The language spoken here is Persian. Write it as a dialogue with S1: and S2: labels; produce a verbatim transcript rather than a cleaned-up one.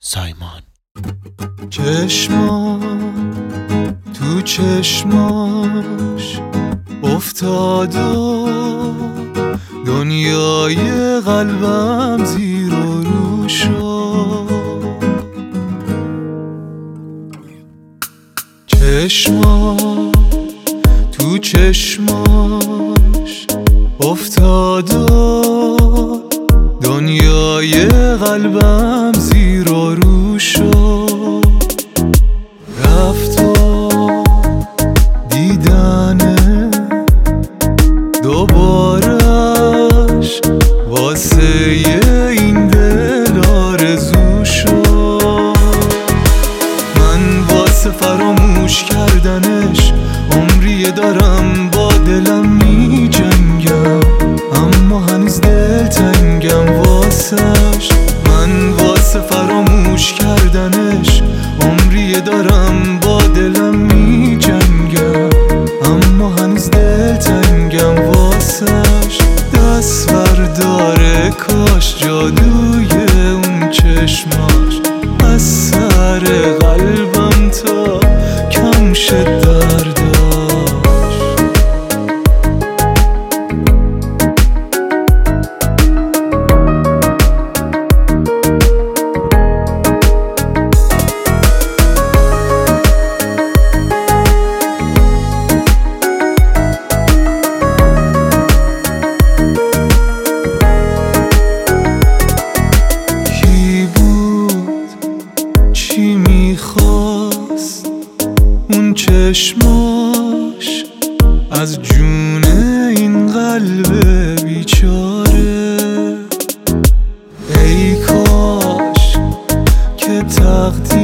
S1: سایمان.
S2: چشما تو چشماش افتاد و دنیای قلبم زیر و رو شد. چشما تو چشماش افتاد و دنیای قلبم زیر و رو شد. رفت و دیدنه دوبارش واسه این دل آرزو شد. من واسه فراموش کردنش عمری دارم با دلم می جنگم، اما هنوز دل تنگم واسش. من واسه فراموش کردنش عمری دارم با دلم می جنگم، اما هنوز دل تنگم واسش. دست برداره کاش جادوی اون چشماش از سر قلبم تا کم شد درداش. چی میخواست اون چشماش از جون این قلب بیچاره؟ ای کاش که تقدیر